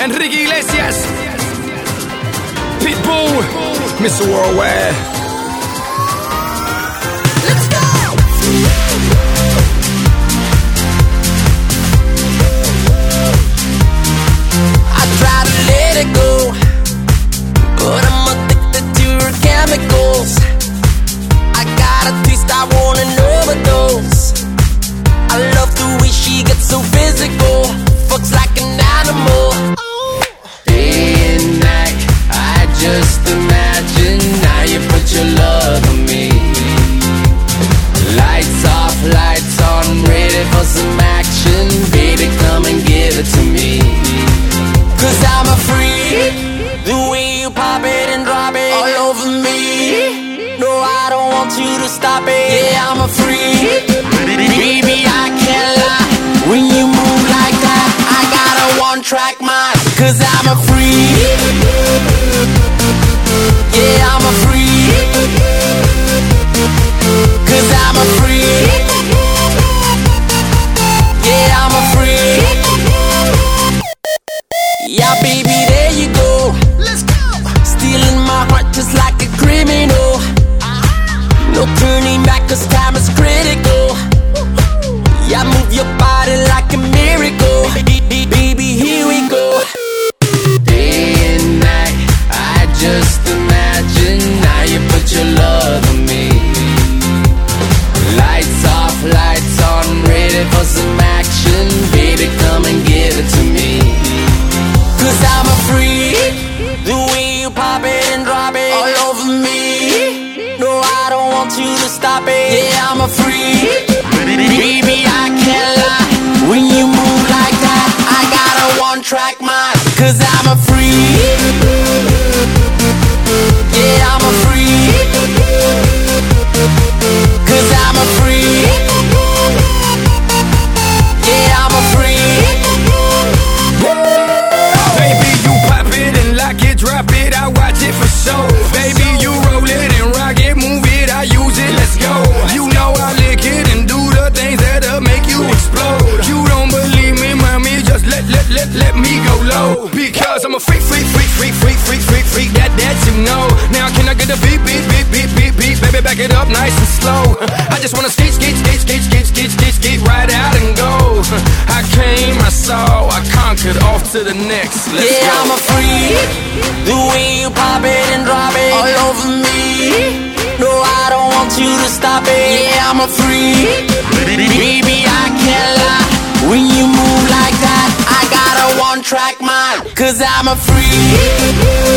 Enrique Iglesias, Pitbull, Mr. Worldwide. Let's go! I try to let it go, but I'm addicted to her chemicals. I got a taste, I want an overdose. I love the way she gets so physical, fucks like an animal. Day and night, I just imagine how you put your love on me. Lights off, lights on, ready for some action. Baby, come and give it to me. Cause I'm a freak, the way you pop it and drop it all over me. No, I don't want you to stop it. Yeah, I'm a freak, baby, I can't lie. When you move like that, I got a one-track mind. Cause I'm a freak, yeah, I'm a freak. Cause I'm a freak, yeah, I'm a freak. Yeah, baby, there you go. Let's go. Stealing my heart just like a criminal. No turning back, cause time is critical. Yeah, move your body like a miracle. Baby, here we go. Day and night, I just imagine how you put your love on me. Lights off, lights on, ready for some action. Baby, come and give it to me. Cause I'm a freak, the way you pop it and drop it all over me. No, I don't want you to stop it. Yeah, I'm a freak, baby, I can't lie. When you move like that, I got a one-track mind. Cause I'm a freak, yeah, I'm a freak. Cause I'm a freak, yeah, I'm a freak. Baby, you pop it and lock it, drop it, I watch it for show. Baby, you roll it and rock it, move it, I use it, let's go. You know I lick it and do the things that'll make you explode. You don't believe me, mommy, just let me go low. Because I'm a freak, that you know. Now can I get a beat, baby, back it up nice and slow. I just wanna skate right out and go. I came, I saw, I conquered, off to the next. Let's yeah, go. I'm a freak, the way you pop it and drop it all over me. No, I don't want you to stop it. Yeah, I'm a freak, baby, I can't lie. When you move like that, I got a one-track mind. Cause I'm a freak,